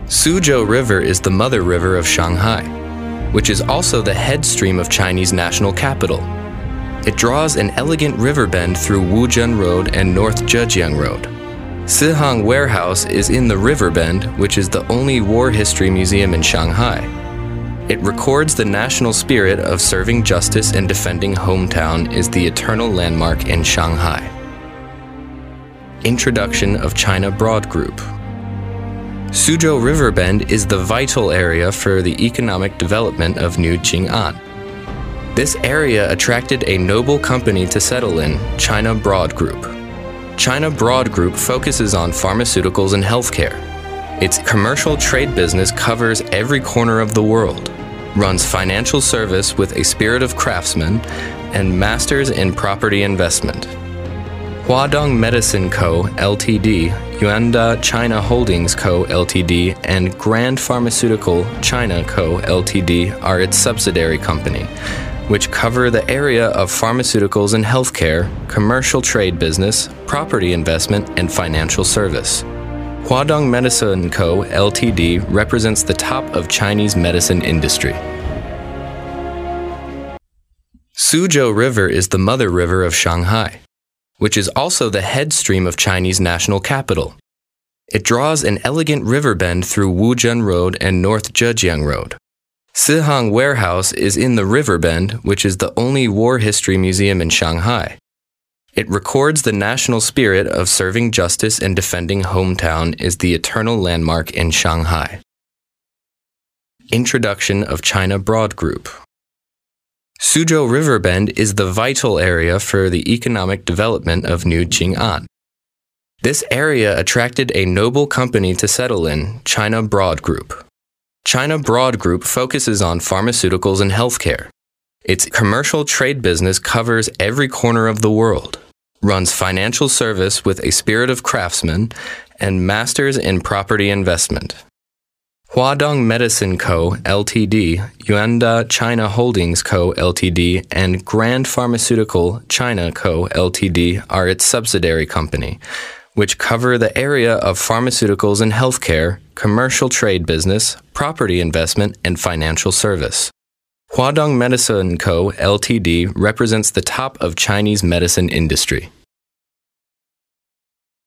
Suzhou River is the mother river of Shanghai, which is also the head stream of Chinese national capital. It draws an elegant river bend through Wuzhen Road and North Zhejiang Road. Sihang Warehouse is in the river bend, which is the only war history museum in Shanghai. It records the national spirit of serving justice and defending hometown is the eternal landmark in Shanghai. Introduction of China Broad Group. Suzhou River Bend is the vital area for the economic development of New Jing'an. This area attracted a noble company to settle in, China Broad Group. China Broad Group focuses on pharmaceuticals and healthcare. Its commercial trade business covers every corner of the world, runs financial service with a spirit of craftsman, and masters in property investment. Huadong Medicine Co., Ltd., Yuanda China Holdings Co., Ltd., and Grand Pharmaceutical China Co., Ltd. are its subsidiary company, which cover the area of pharmaceuticals and healthcare, commercial trade business, property investment, and financial service. Huadong Medicine Co., Ltd. represents the top of Chinese medicine industry. Suzhou River is the mother river of Shanghai, which is also the head stream of Chinese national capital. It draws an elegant river bend through Wuzhen Road and North Zhejiang Road. Sihang Warehouse is in the river bend, which is the only war history museum in Shanghai. It records the national spirit of serving justice and defending hometown is the eternal landmark in Shanghai. Introduction of China Broad Group. Suzhou River Bend is the vital area for the economic development of New Jing'an. This area attracted a noble company to settle in, China Broad Group. China Broad Group focuses on pharmaceuticals and healthcare. Its commercial trade business covers every corner of the world, runs financial service with a spirit of craftsman, and masters in property investment. Huadong Medicine Co., Ltd., Yuanda China Holdings Co., Ltd., and Grand Pharmaceutical China Co., Ltd. are its subsidiary company, which cover the area of pharmaceuticals and healthcare, commercial trade business, property investment, and financial service. Huadong Medicine Co., Ltd. represents the top of Chinese medicine industry.